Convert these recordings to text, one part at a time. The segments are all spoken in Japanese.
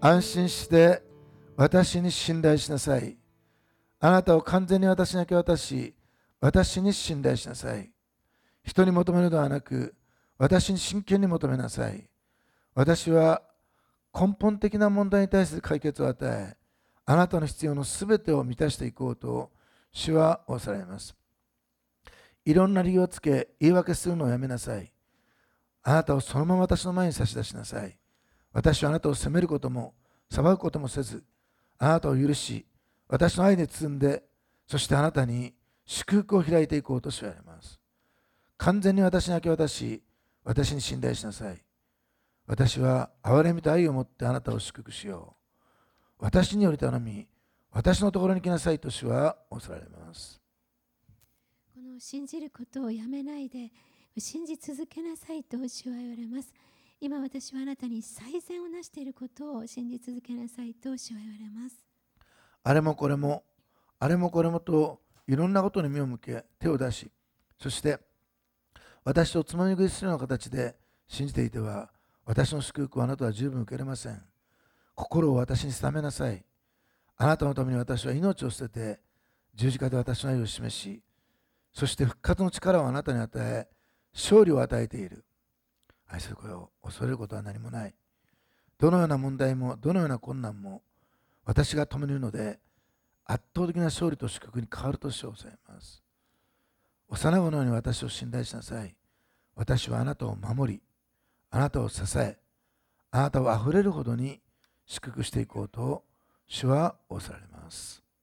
安心して私に信頼しなさい。あなたを完全に私に明け渡し、私に信頼しなさい。人に求めるのではなく、私に真剣に求めなさい。私は根本的な問題に対する解決を与え、あなたの必要のすべてを満たしていこうと、主は仰せられます。いろんな理由をつけ、言い訳するのをやめなさい。あなたをそのまま私の前に差し出しなさい。私はあなたを責めることも、裁くこともせず、あなたを許し、私の愛で包んで、そしてあなたに祝福を開いていこうとしられます。完全に私に明け渡し、私に信頼しなさい。私は憐れみと愛を持ってあなたを祝福しよう。私により頼み、私のところに来なさいと主は仰せられます。 この信じることをやめないで、信じ続けなさいと主は言われます。今私はあなたに最善をなしていることを信じ続けなさいと主は言われます。 あれもこれも、あれもこれもといろんなことに目を向け、手を出し、そして私をつまみ食いするような形で信じていては、私の祝福をあなたは十分受けられません。心を私に定めなさい。あなたのために私は命を捨てて、十字架で私の愛を示し、そして復活の力をあなたに与え、勝利を与えている。愛する子よ、恐れることは何もない。どのような問題も、どのような困難も、私が共にいるので、圧倒的な勝利と祝福に変わると称されます。幼子のように私を信頼しなさい。私はあなたを守り、あなたを支え、あなたをあふれるほどに祝福していこうと、主は仰せられます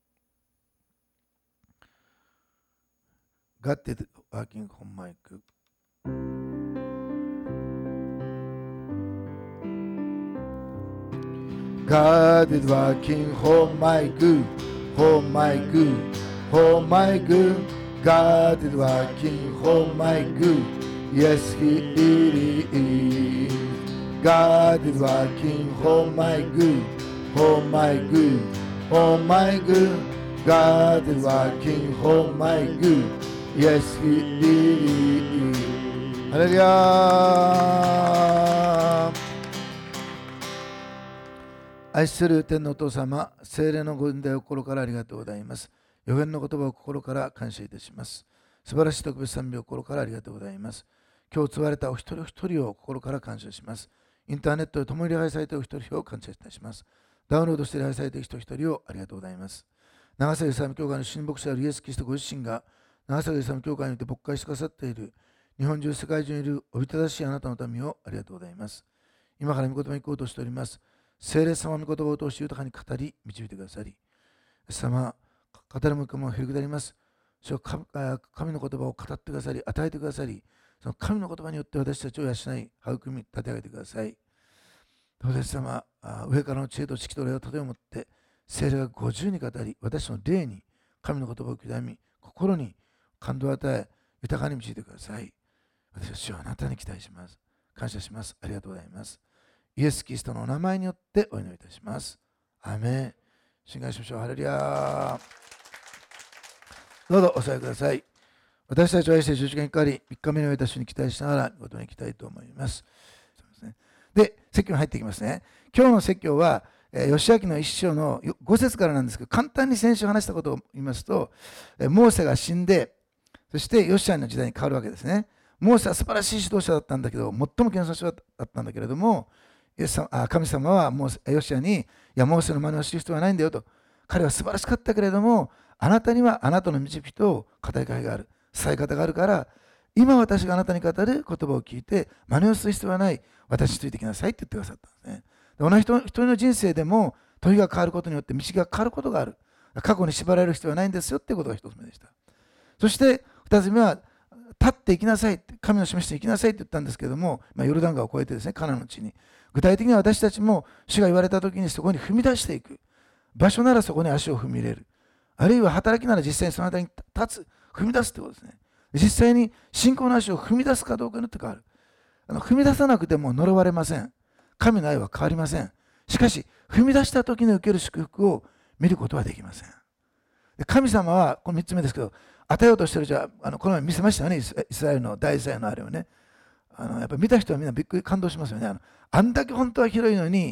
。God is working on my good. God is working for my good, for my good, for my good. God is working for my good. Yes, He is. God is working for my good, for my good, for my good. God is working for my good. Yes, He is. ハレルヤ。愛する天のお父様、聖霊のご恩典を心からありがとうございます。予言の言葉を心から感謝いたします。素晴らしい特別賛美を心からありがとうございます。今日継がれたお一人お一人を心から感謝します。インターネットで共に礼拝されているお一人を感謝いたします。ダウンロードして礼拝されている人一人をありがとうございます。長崎イスラム教会の新牧師であるイエス・キリストご自身が長崎イスラム教会において牧会してくださっている日本中世界中にいるおびただしいあなたの民をありがとうございます。今から御言葉に行こうとしております。聖霊様の御言葉を通して豊かに語り導いてくださり、様、語る向こうもへりくだります。主は神の言葉を語ってくださり、与えてくださり、その神の言葉によって私たちを養い、育み、立て上げてください。どうです様、上からの知恵と知識と霊を盾を持って、聖霊が50に語り、私の霊に神の言葉を刻み、心に感動を与え、豊かに導いてください。私は主はあなたに期待します。感謝します。ありがとうございます。イエス・キリストのお名前によってお祈りいたします。アーメン。信頼しましょう。ハレルヤ。どうぞお座りください。私たちは愛して十字架にかかり、3日目に終えた主に期待しながら、ごとに行きたいと思います。で、説教に入っていきますね。今日の説教は、義明の一章の5節からなんですけど、簡単に先週話したことを言いますと、モーセが死んで、そしてヨシアの時代に変わるわけですね。モーセは素晴らしい指導者だったんだけど、最も謙遜者だったんだけれども、神様はヨシアに、いや、モーセの真似をする必要はないんだよと。彼は素晴らしかったけれども、あなたにはあなたの導きと語りかけがある、伝え方があるから、今私があなたに語る言葉を聞いて、真似をする必要はない、私についてきなさいって言ってくださったんですね。同じ人の人生でも、時が変わることによって道が変わることがある。過去に縛られる必要はないんですよっていうことが一つ目でした。そして二つ目は、立っていきなさいって、神の示していきなさいって言ったんですけれども、ヨルダン川を越えてですね、カナンの地に。具体的には私たちも主が言われたときにそこに踏み出していく。場所ならそこに足を踏み入れる。あるいは働きなら実際にその間に立つ、踏み出すってことですね。実際に信仰の足を踏み出すかどうかによって変わる。踏み出さなくても呪われません。神の愛は変わりません。しかし、踏み出した時に受ける祝福を見ることはできません。神様は、この3つ目ですけど、与えようとしてるじゃこの前見せましたよね、イスラエルの大祭のあれをね。やっぱり見た人はみんなびっくり感動しますよね。あんだけ本当は広いのに、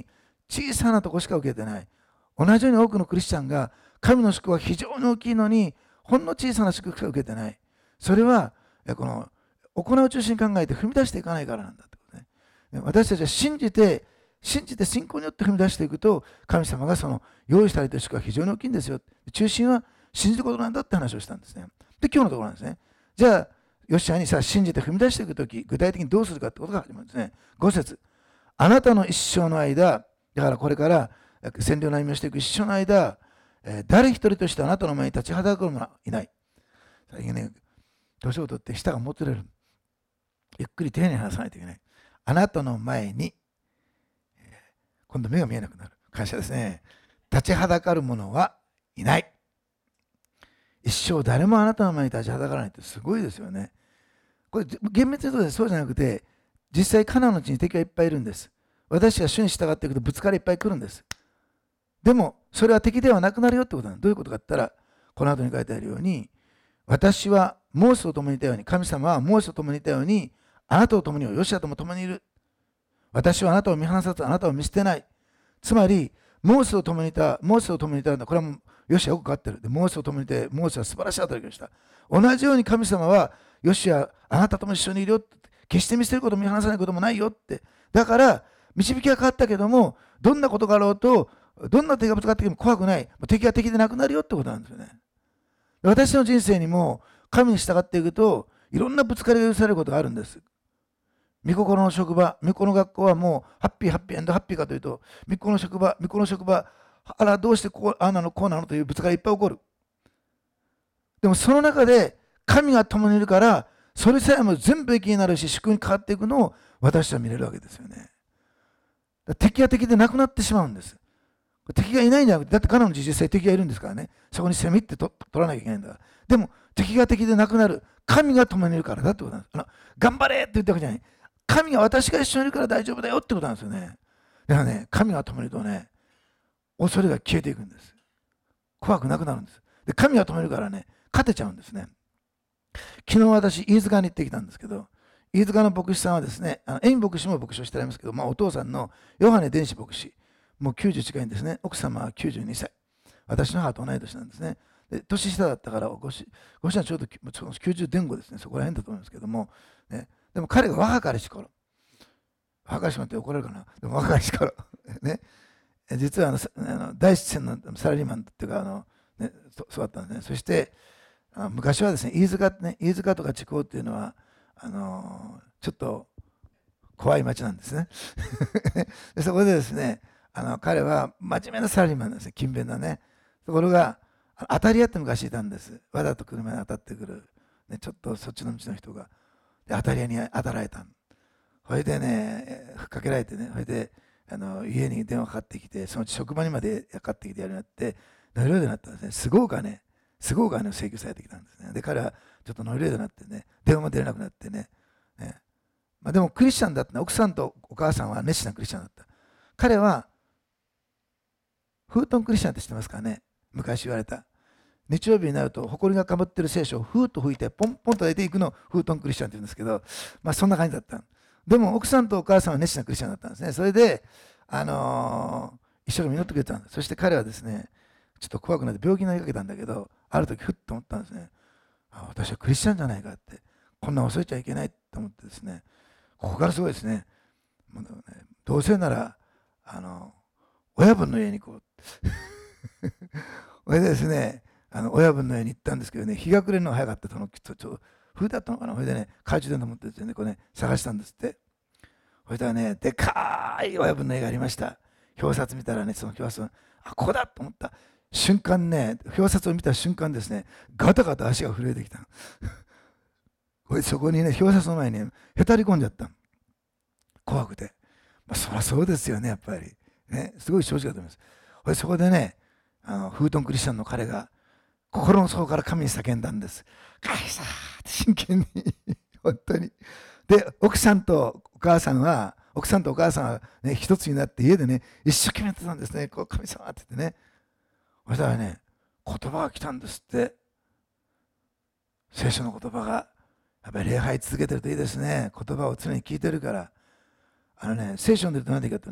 小さなとこしか受けてない。同じように多くのクリスチャンが神の祝福は非常に大きいのに、ほんの小さな祝福しか受けてない。それはこの行う中心に考えて踏み出していかないからなんだってことね。私たちは信じて信仰によって踏み出していくと、神様がその用意したりという祝福は非常に大きいんですよ。中心は信じることなんだって話をしたんですね。で、今日のところなんですね。じゃあ、ヨシュアにさ、信じて踏み出していくとき、具体的にどうするかってことが始まるんですね。5節。あなたの一生の間、だからこれから占領の歩みをしていく一生の間、誰一人としてあなたの前に立ちはだかる者はいない。最近ね、年を取って舌がもつれる。ゆっくり丁寧に話さないといけない。あなたの前に、今度目が見えなくなる。感謝ですね。立ちはだかる者はいない。一生誰もあなたの前に立ちはだからないってすごいですよね。これ厳密に言うとそうじゃなくて、実際カナンの地に敵はいっぱいいるんです。私が主に従っていくとぶつかりいっぱい来るんです。でもそれは敵ではなくなるよってことなんです。どういうことかって言ったら、この後に書いてあるように、私はモーセと共にいたように、神様はモーセと共にいたように、あなたと共にヨシアとも共にいる。私はあなたを見放さず、あなたを見捨てない。つまり、モーセと共にいたんだ。これはもうヨシアよく勝ってる。で、モーセと共にいて、モーセは素晴らしい働きをした。同じように神様は、ヨシア、あなたとも一緒にいるよ。決して見捨てることも見放さないこともないよって。だから、導きは変わったけども、どんなことがあろうと、どんな敵がぶつかってきても怖くない。敵は敵でなくなるよってことなんですよね。私の人生にも、神に従っていくと、いろんなぶつかりが許されることがあるんです。御心の職場、御子の学校はもうハッピーハッピーエンドハッピーかというと、御子の職場、あら、どうしてこうなのというぶつかりがいっぱい起こる。でもその中で神が共にいるから、それさえも全部益になるし、祝福に変わっていくのを私は見れるわけですよね。敵は敵でなくなってしまうんです。敵がいないんじゃなくて、だってカナンの地実際敵がいるんですからね。そこに攻め入って取らなきゃいけないんだから。でも敵が敵でなくなる。神が共にいるからだってことなんです。頑張れって言ったわけじゃない。神が私が一緒にいるから大丈夫だよってことなんですよね。だからね、神が共にいるとね、恐れが消えていくんです。怖くなくなるんです。で、神が共にいるからね、勝てちゃうんですね。昨日私、飯塚に行ってきたんですけど、飯塚の牧師さんはですね、エイン牧師も牧師をしてありますけど、お父さんのヨハネ電子牧師、もう90近いんですね。奥様は92歳。私の母と同い年なんですね。で、年下だったから、ご主人はちょうど90前後ですね。そこら辺だと思いますけども、ね、でも彼が若かりし頃、若かりし頃って怒られるかな。でも若かりし頃、ね、実は第一線のサラリーマンっていうか、そうだったんですね。そして昔はですね、飯塚とか筑豊っていうのはちょっと怖い町なんですね。でそこでですね、彼は真面目なサラリーマンなんですね。勤勉なね。ところが当たり屋って昔いたんです。わざと車に当たってくる、ね、ちょっとそっちの道の人がで当たり屋に当たられた。それでね、かけられてね、それで家に電話かかってきて、そのうち職場にまでかかってきてやるようになって、ノイロイドになったんですね。すごいお金を請求されてきたんですね。で、彼はちょっとノイロイドになってね、電話も出れなくなってね。でもクリスチャンだったね。奥さんとお母さんは熱心なクリスチャンだった。彼は、フートンクリスチャンって知ってますかね。昔言われた。日曜日になると、埃がかぶってる聖書をふーっと吹いて、ポンポンと出ていくのをフートンクリスチャンって言うんですけど、そんな感じだった。でも、奥さんとお母さんは熱心なクリスチャンだったんですね。それで、一生懸命祈ってくれたんです。そして彼はですね、ちょっと怖くなって病気になりかけたんだけど、ある時ふっと思ったんですね。私はクリスチャンじゃないかって。こんな遅いちゃいけないと思ってですね、ここからすごいですね。もうね、どうせなら、親分の家に行こう。それでですね、親分の家に行ったんですけどね、日が暮れるのが早かった。ちょっと冬だったのかな。それでね、懐中電灯持ってですね、これね、探したんですって。そしたらね、でかい親分の家がありました。表札見たらね、その表札、ここだと思った瞬間ね、表札を見た瞬間ですね、ガタガタ足が震えてきた。そこにね、表札の前にへたり込んじゃった。怖くて。そりゃそうですよね、やっぱり。ね、すごい正直だと思います。そこでね、フートンクリスチャンの彼が、心の底から神に叫んだんです。神様って真剣に、本当に。で、奥さんとお母さんはね、一つになって家でね、一生懸命やってたんですね。こう神様って言ってね。そしたらね、言葉が来たんですって。聖書の言葉が。やっぱり礼拝続けてるといいですね。言葉を常に聞いてるから。聖書を読んでると何でいいかとね、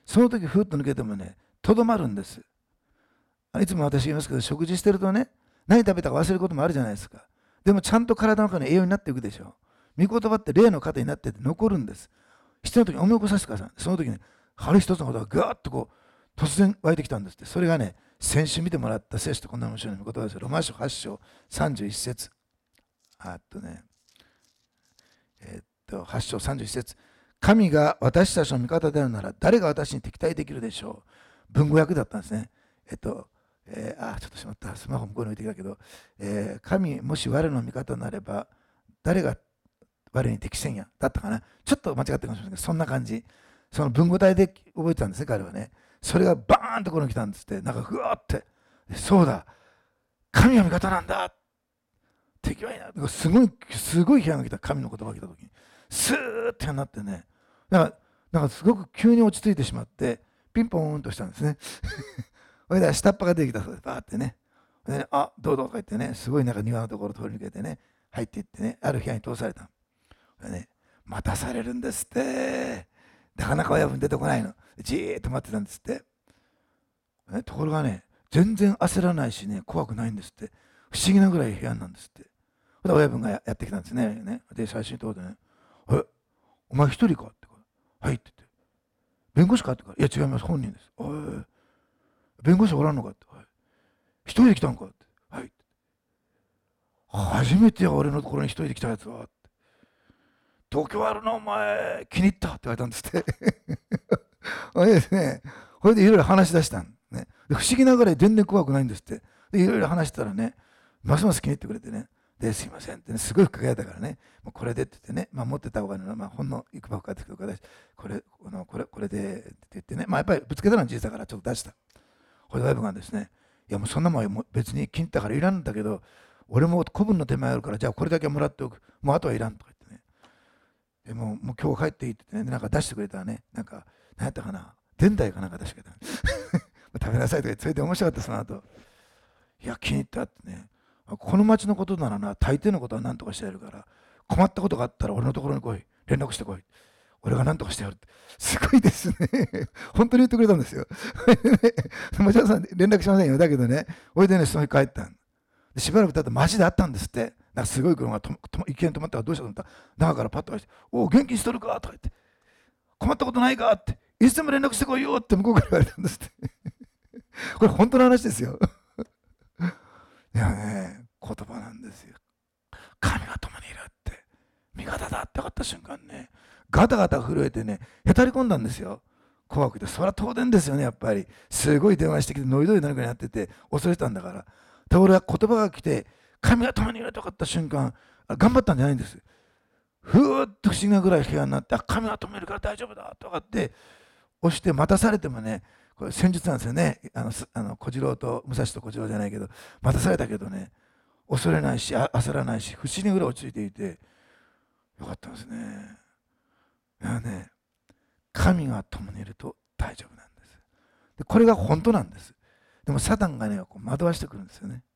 その時ふっと抜けてもね、とどまるんです。いつも私言いますけど、食事してるとね、何食べたか忘れることもあるじゃないですか。でもちゃんと体の中の栄養になっていくでしょう。御言葉って霊の糧になってて残るんです。必要な時に思い起こさせてください。その時に、ある一つのことがガーッとこう、突然湧いてきたんですって。それがね、先週見てもらった聖書とこんな面白い御言葉ですよ。ロマ書8章31節。8章31節。神が私たちの味方であるなら、誰が私に敵対できるでしょう。文語訳だったんですね。ちょっとしまった。スマホ向こうに置いてきたけど、神もし我の味方になれば、誰が我に適せんや。だったかな。ちょっと間違ってるかもしれないけど、そんな感じ。その文語体で覚えてたんですね、彼はね。それがバーンとここに来たんですって。なんかふわーって。そうだ。神は味方なんだ。敵はいない。すごい批判が来た。神の言葉が来た時に。スーッてなってね。なんかすごく急に落ち着いてしまって、ピンポーンとしたんですね。それで下っ端が出てきたそうです。バーってね。でね、あ、どうぞとか言ってね、すごいなんか庭のところ通り抜けてね、入っていってね、ある部屋に通された。でね、待たされるんですって。なかなか親分出てこないの。じーっと待ってたんですって。ね、ところがね、全然焦らないしね、怖くないんですって。不思議なぐらい部屋なんですって。で親分がやってきたんですね。で、最初に通ってね、お前一人かって。はいって言って。弁護士かって言うから、いや違います、本人です。弁護士おらんのかって。一人で来たんかって。はい。初めてや俺のところに一人で来たやつは。って東京あるなお前、気に入ったって言われたんですって。れですね、これでいろいろ話し出したん、ね。で不思議ながら全然怖くないんですって。でいろいろ話したらね、ますます気に入ってくれてね。で、すいませんってね、すごいかけられたからね、もうこれでって言ってね、持ってた方がね、ほんのいくばくかってくるから、これでって言ってね、やっぱりぶつけたのは事実だからちょっと出した。これで親分がですね、いやもうそんなもん別に気に入ったからいらんんだけど、俺も子分の手前あるから、じゃあこれだけはもらっておく。もうあとはいらんとか言ってね。でもう今日帰っていいってね、なんか出してくれたらね、なんか、何やったかな、伝代かなんか出してくれた。食べなさいとか言って、それで面白かった、その後。いや、気に入ったってね。この町のことならな、大抵のことは何とかしてやるから、困ったことがあったら俺のところに来い。連絡してこい。俺が何とかしてやるって。すごいですね。本当に言ってくれたんですよ。もちろんさん連絡しませんよ。だけどね、おいでね、その日帰ったん。でしばらく経って街で会ったんですって。なんかすごい車がいきなり止まったからどうしたと思ったら、中からパッと入って、おお、元気にしとるかとか言って、困ったことないかって、いつでも連絡してこいよって向こうから言われたんですって。これ本当の話ですよ。いやね、言葉なんですよ。神が共にいるって、味方だって分かった瞬間ね、ガタガタ震えてね、へたり込んだんですよ。怖くて、それは当然ですよね、やっぱり。すごい電話してきて、ノイロイ何かになってて、恐れてたんだから。で、俺は言葉が来て、神が共にいると分かった瞬間、頑張ったんじゃないんです。ふーっと不思議なぐらい部屋になって、神が共にいるから大丈夫だと分かって、押して待たされてもね、これ戦術なんですよね。小次郎と、武蔵と小次郎じゃないけど、待たされたけどね、恐れないし、焦らないし、不思議ぐらい落ち着いていて、よかったんですね。いやね、神が共にいると大丈夫なんです。でこれが本当なんです。でもサタンがね、こう惑わしてくるんですよね。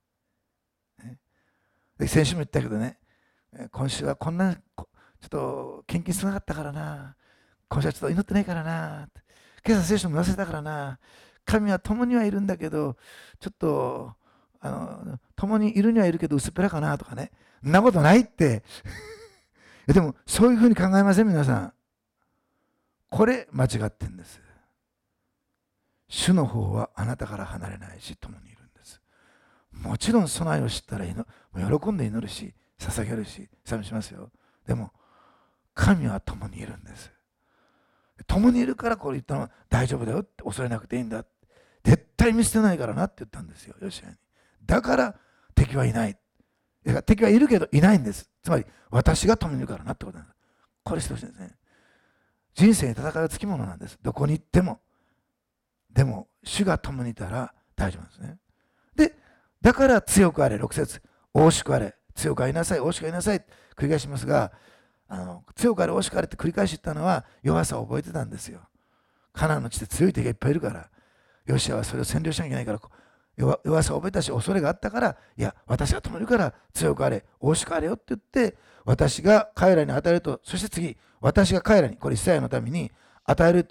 で先週も言ったけどね、今週はこんな、ちょっと献金少なかったからな、今週はちょっと祈ってないからな、今朝聖書も忘れたからな、神は共にはいるんだけど、ちょっと、共にいるにはいるけど薄っぺらかなとかね、そんなことないって。でも、そういうふうに考えません、皆さん。これ、間違ってんです。主の方はあなたから離れないし、共にいるんです。もちろん備えを知ったら喜んで祈るし、捧げるし、賛美しますよ。でも、神は共にいるんです。共にいるからこれ言ったのは大丈夫だよって、恐れなくていいんだ。絶対見捨てないからなって言ったんですよ、ヨシアに。だから敵はいない。敵はいるけどいないんです。つまり、私が共にいるからなってことなんです。これしてほしいんですね。人生に戦いはつきものなんです。どこに行っても。でも、主が共にいたら大丈夫なんですね。で、だから強くあれ、6節、大しくあれ、強くありなさい、大しくありなさい、繰り返しますが、強くあれ、大しくあれって繰り返し言ったのは弱さを覚えてたんですよ。カナンの地で強い敵がいっぱいいるから、ヨシアはそれを占領しなきゃいけないから、弱さを覚えたし、恐れがあったから、いや、私が共にいるから強くあれ、大しくあれよって言って、私が彼らに与えると、そして次、私が彼らに、これイスラエルのために与えると、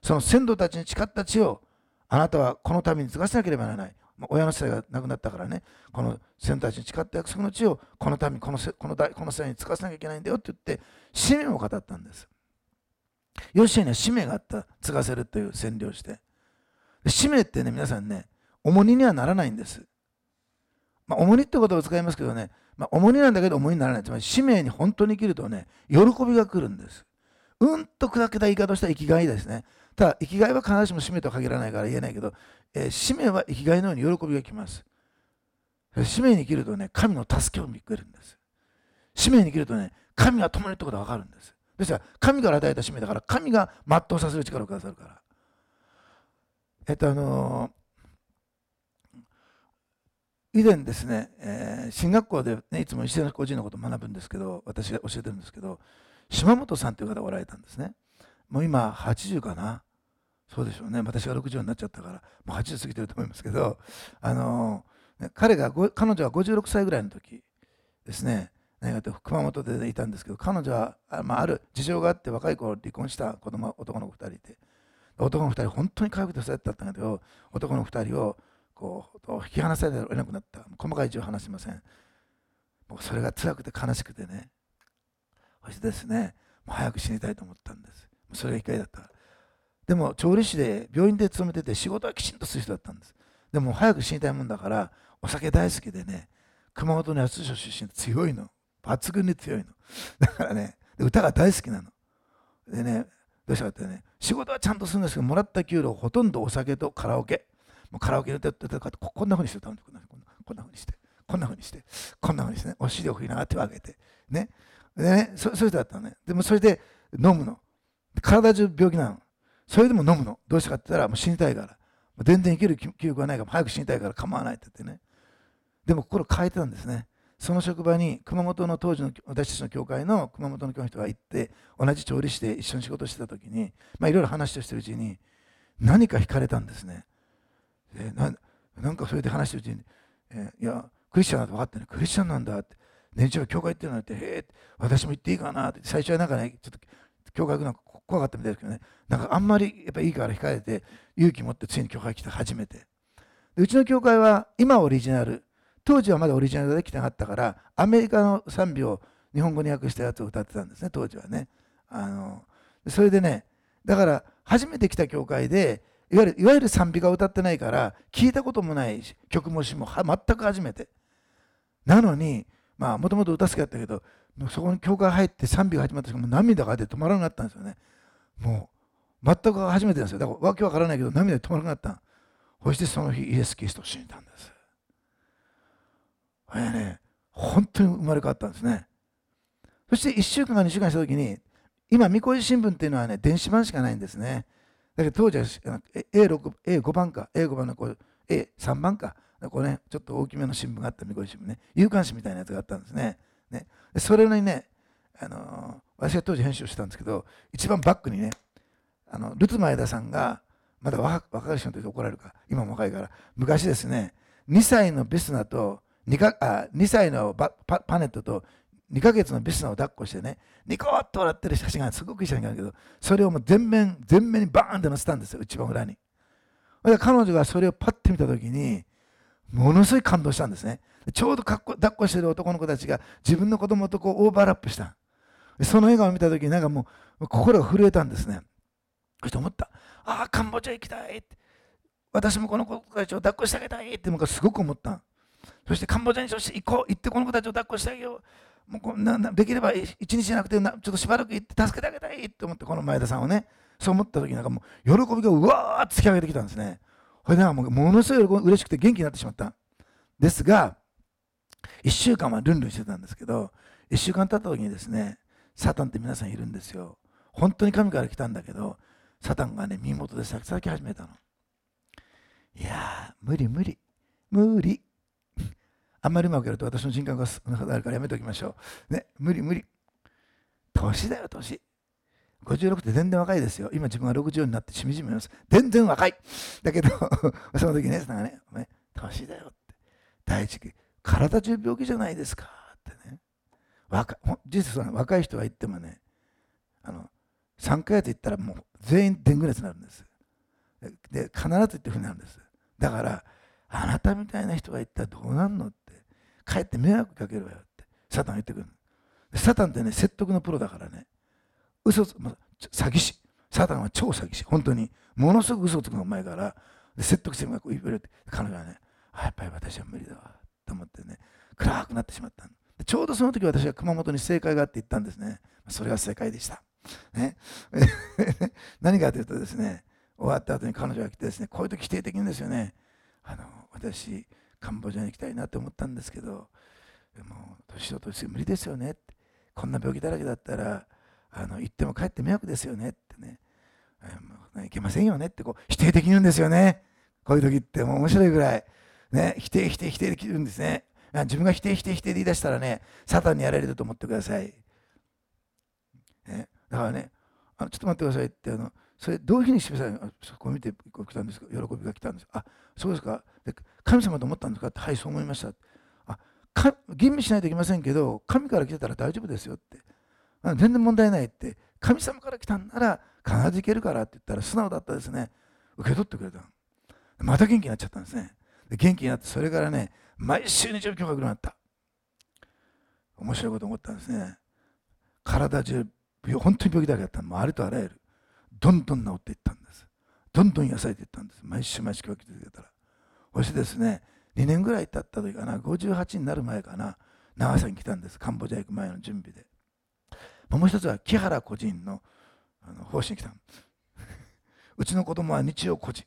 その先祖たちに誓った地をあなたはこの民に継がせなければならない。親の世代が亡くなったからね、この先祖たちに誓った約束の地をこの民、この世代に継がせなきゃいけないんだよって言って、使命を語ったんです。ヨシュアには使命があった、継がせるという宣言をして。使命ってね、皆さんね、重荷にはならないんです。重荷って言葉を使いますけどね、重荷なんだけど重荷にならない。つまり使命に本当に生きるとね、喜びが来るんです。うんと砕けた言い方をした生きがいですね。ただ、生きがいは必ずしも使命とは限らないから言えないけど、使命は生きがいのように喜びが来ます。使命に生きるとね、神の助けを見くるんです。使命に生きるとね、神が共にいるってことが分かるんです。ですから、神から与えた使命だから、神が全うさせる力をくださるから。以前ですね、進学校で、ね、いつも石原個人のことを学ぶんですけど、私が教えてるんですけど、島本さんという方がおられたんですね。もう今80かな。そうでしょうね。私が60になっちゃったから、もう80過ぎてると思いますけど、彼女が56歳ぐらいの時ですね、熊本でいたんですけど、彼女はある事情があって若い頃離婚した男の子2人いて、男の2人本当に可愛くてそうやったんだけど、男の2人をこう引き離されてはいなくなった。細かい事情は話しません。もうそれが辛くて悲しくてね、そしてですね、もう早く死にたいと思ったんです。それが怒りだった。でも調理師で病院で勤めてて仕事はきちんとする人だったんです。でも早く死にたいもんだからお酒大好きでね、熊本の八代出身で強いの、抜群に強いの。だからね、歌が大好きなの。でね、どうしたかってね、仕事はちゃんとするんですけど、もらった給料ほとんどお酒とカラオケ。もうカラオケで歌ってこんなふうにして歌うんです。こんなふうにして、こんなふうにして、こんなふうにしてね、お尻を振りながら手を上げて、ね。でね、そういう人だったのね。でもそれで飲むの。体中病気なの。それでも飲むの。どうしたかって言ったら、もう死にたいから。全然生きる気力がないから、早く死にたいから構わないって言ってね。でも心変えてたんですね。その職場に熊本の当時の私たちの教会の熊本の教の人が行って、同じ調理師で一緒に仕事してた時に、いろいろ話をしてるうちに、何か惹かれたんですね。なんかそれで話してるうちに、いや、クリスチャンだと分かってね、クリスチャンなんだって、年長教会行ってるのって、へえ、私も行っていいかなって、最初はなんかね、ちょっと教会行くの怖かったみたいですけどね、なんかあんまりやっぱいいから控えて、勇気持ってついに教会来て初めて。でうちの教会は今オリジナル、当時はまだオリジナルできてなかったから、アメリカの賛美を日本語に訳したやつを歌ってたんですね、当時はね。それでね、だから初めて来た教会で、いわゆる賛美歌を歌ってないから、聞いたこともない曲も詞も全く初めて。なのに、もともと歌好きだったけど、そこに教会入って賛美が始まった時もう涙が出て止まらなかったんですよね。もう、全く初めてなんですよ。だからわけわからないけど、涙で止まらなかった。そしてその日、イエス・キリストを信じたんです。これね、本当に生まれ変わったんですね。そして1週間か2週間した時に、今、三越新聞っていうのはね、電子版しかないんですね。だけど当時は A5 番か、A5 番のA3 番か、これね、ちょっと大きめの新聞があった、三越新聞ね、夕刊紙みたいなやつがあったんですね。でそれにね、私が当時編集をしてたんですけど、一番バックにね、ルツ前田さんが、まだ若い人の時怒られるか、今も若いから、昔ですね、2歳のベスナと2歳のパネットと2ヶ月のベスナを抱っこしてね、ニコッと笑ってる写真がすごくいい写真があるけど、それをもう全面にバーンって載せたんですよ、一番裏に。で彼女がそれをパッて見た時に、ものすごい感動したんですね。ちょうど抱っこしてる男の子たちが自分の子供とこうオーバーラップした。その笑顔を見た時になんかもう心が震えたんですね。そして思った。ああ、カンボジア行きたいって。私もこの子たちを抱っこしてあげたいって僕はすごく思った。そしてカンボジアに行ってこの子たちを抱っこしてあげよう。もうできれば一日じゃなくてちょっとしばらく行って助けてあげたいと思って、この前田さんをね、そう思った時になんかもう喜びがうわーって突き上げてきたんですね。これなんかものすごい嬉しくて元気になってしまった。ですが、1週間はルンルンしてたんですけど、1週間経った時にですね、サタンって皆さんいるんですよ。本当に神から来たんだけど、サタンがね、身元で叩き始めたの。いやー、無理。あんまりうまくやると私の人格があるからやめておきましょう。ね、無理。年だよ、年。56って全然若いですよ。今自分が60になってしみじみます。全然若い。だけど、その時ね、なんかね、お前、年だよって。第一、体中病気じゃないですかってね。実は若い人が言ってもね、3ヶ月行ったらもう全員デング熱になるんです。で必ずっていうふうになるんです。だからあなたみたいな人が言ったらどうなんのって、かえって迷惑かけるわよってサタンは言ってくる。サタンってね、説得のプロだからね、嘘つ、詐欺師、サタンは超詐欺師、本当にものすごく嘘をつくのがうまいから、で説得しても言われて、彼女はね、やっぱり私は無理だわと思ってね、暗くなってしまったの。でちょうどその時私は熊本に正解があって行ったんですね。それが正解でした。ね、何かというとですね、終わった後に彼女が来てですね、こういう時否定的にですよね、私、カンボジアに行きたいなと思ったんですけど、でも年を取って無理ですよねって、こんな病気だらけだったら行っても帰って迷惑ですよねってね、もういけませんよねってこう否定的に言うんですよね。こういう時ってもう面白いぐらい、ね、否定できるんですね。自分が否定で言い出したらね、サタンにやられると思ってください。ね、だからね、ちょっと待ってくださいって、それどういうふうに示されるの？そこを見て来たんですか？喜びが来たんです。あ、そうですか。で、神様と思ったんですかって、はい、そう思いました。吟味しないといけませんけど、神から来てたら大丈夫ですよって。全然問題ないって。神様から来たんなら必ずいけるからって言ったら素直だったですね。受け取ってくれたの。また元気になっちゃったんですね。で元気になって、それからね、毎週日曜日教会来るようになった。面白いこと思ったんですね。体中、本当に病気だらけだったの。もうありとあらゆる。どんどん治っていったんです。どんどん癒されていったんです。毎週教会来てくれたら。そしてですね、2年ぐらい経った時かな、58になる前かな、長崎に来たんです。カンボジア行く前の準備で。もう一つは木原個人の奉仕に来た。うちの子供は日曜個人。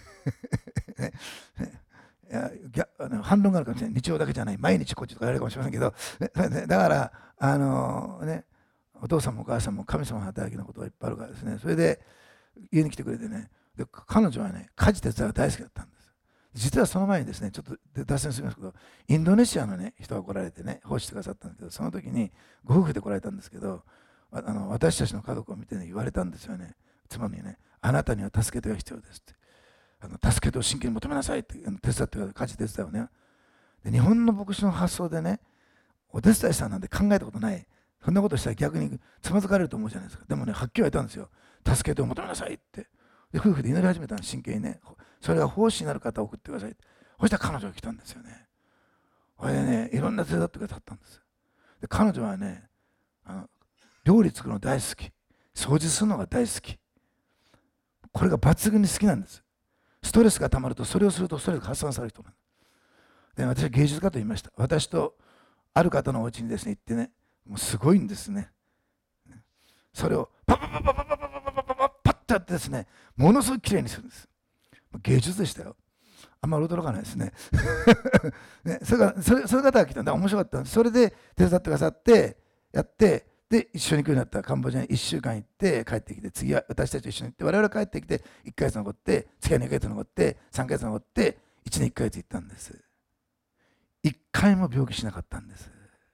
いや反論があるかもしれない。日曜だけじゃない、毎日個人とか言われるかもしれませんけど、だからお父さんもお母さんも神様の働きのことがいっぱいあるからですね、それで家に来てくれてね、で彼女はね、家事手伝いが大好きだったんです。実はその前にですね、ちょっと脱線するんですけど、インドネシアのね、人が来られてね、奉仕してくださったんですけど、その時にご夫婦で来られたんですけど、私たちの家族を見てね、言われたんですよね。妻にね、あなたには助け手が必要ですって。助け手を真剣に求めなさいって、手伝ってください、家事手伝いをね。で日本の牧師の発想でね、お手伝いしたなんて考えたことない。そんなことしたら逆につまずかれると思うじゃないですか。でもね、はっきり言われたんですよ。助け手を求めなさいって。で夫婦で祈り始めたの、真剣にね。それが奉仕になる方を送ってくださいって。そしたら彼女が来たんですよね。これでね、いろんな手伝ってくださったんです。で彼女はね、料理作るの大好き。掃除するのが大好き。これが抜群に好きなんです。ストレスがたまると、それをするとストレスが発散される人なんです。で私は芸術家と言いました。私とある方のお家にですね、行ってね、もうすごいんですね。それをパパパパパパパパパパパパパッとやってですね、ものすごくきれいにするんです。芸術でしたよ。あんまり驚かないですね。ね、その方が来たんで面白かったんです。それで手伝ってくださって、やって、で、一緒に行くようになったカンボジアに1週間行って帰ってきて、次は私たちと一緒に行って、我々帰ってきて1ヶ月残って、次は2ヶ月残って、3ヶ月残って、1年1ヶ月行ったんです。1回も病気しなかったんです。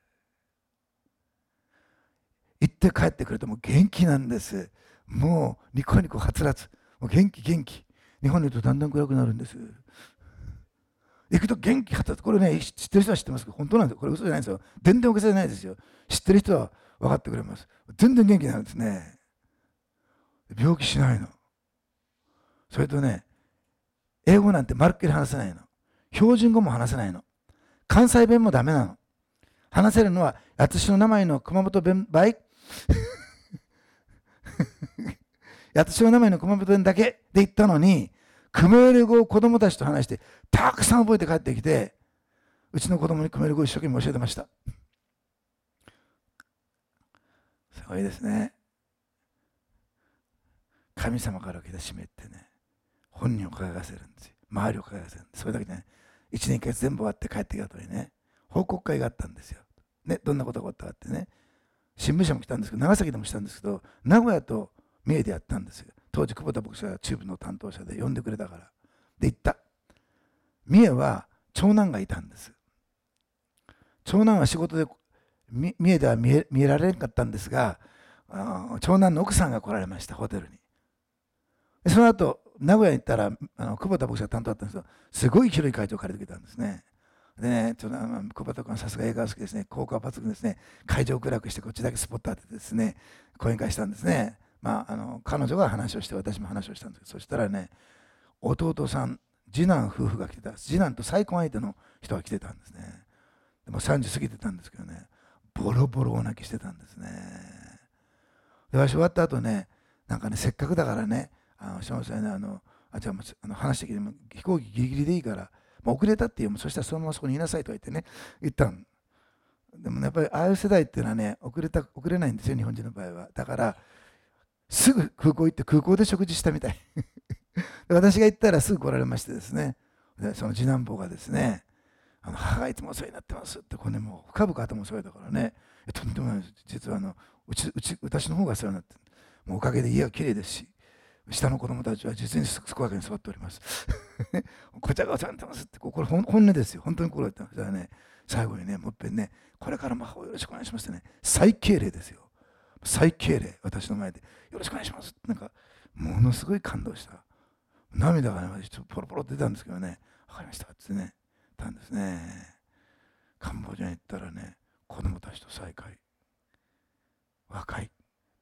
行って帰ってくるともう元気なんです。もうニコニコはつらつ。もう元気。日本にいるとだんだん暗くなるんです。行くと元気はつらつ。これね、知ってる人は知ってますけど、本当なんですよ。これ嘘じゃないんですよ。全然おかしじゃないですよ。知ってる人は分かってくれます。全然元気になるんですね。病気しないの。それとね、英語なんてまるっきり話せないの。標準語も話せないの。関西弁もダメなの。話せるのは、私の名前の熊本弁倍私の名前の熊本弁だけで言ったのに、クメール語を子供たちと話して、たくさん覚えて帰ってきて、うちの子供にクメール語を一生懸命教えてました。すごいですね。神様から受けた使命ってね、本人を輝かせるんですよ。周りを輝かせるんです。それだけでね、1年1ヶ月全部終わって帰ってきた後にね、報告会があったんですよ。ね、どんなことがあったかってね、新聞社も来たんですけど、長崎でもしたんですけど、名古屋と三重でやったんですよ。当時、久保田牧師が中部の担当者で呼んでくれたから。で、行った。三重は長男がいたんです。長男は仕事で三重では見えられなかったんですが、長男の奥さんが来られました、ホテルに。でその後、名古屋に行ったら、久保田牧師が担当だったんですけど、すごい広い会場を借りてきたんですね。でね、久保田君はさすが映画が好きですね、効果は抜群ですね、会場を暗くして、こっちだけスポット当ててですね、講演会したんですね。 彼女が話をして私も話をしたんですけど、そしたらね、弟さん、次男夫婦が来てた。次男と再婚相手の人が来てたんですね。でも30過ぎてたんですけどね、ボロボロお泣きしてたんですね。で、私終わった後ね、なんかね、せっかくだからね、島本さんね、じゃあ話してきて、飛行機ギリギリでいいから、遅れたっていう、そしたらそのままそこにいなさいとか言ってね、言ったの。でもね、やっぱりああいう世代っていうのはね、遅れないんですよ、日本人の場合は。だから、すぐ空港行って空港で食事したみたい。で、私が行ったらすぐ来られましてですね、でその次男坊がですね、母がいつもお世話になってますって、これね、もう深々頭もそうだからね、とんでもないです。実は私の方が世話になってる。もうおかげで家はきれいですし、下の子供たちは実に健やかに育っております。こちらがお世話になってますって、これ本音ですよ。本当に心が言ってます。ね、最後にね、もう一遍ね、これからも母をよろしくお願いしますってね、最敬礼ですよ。最敬礼、私の前でよろしくお願いしますって、なんか、ものすごい感動した。涙がね、私ちょっとポロポロ出たんですけどね、わかりましたってね、たんですね。カンボジアに行ったらね、子供たちと再会。若い。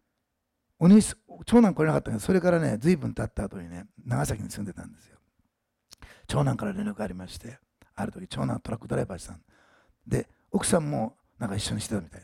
長男来れなかったけど、それからね、随分経った後にね、長崎に住んでたんですよ。長男から連絡がありまして、ある時、長男はトラックドライバーしたんで、奥さんもなんか一緒にしてたみたい。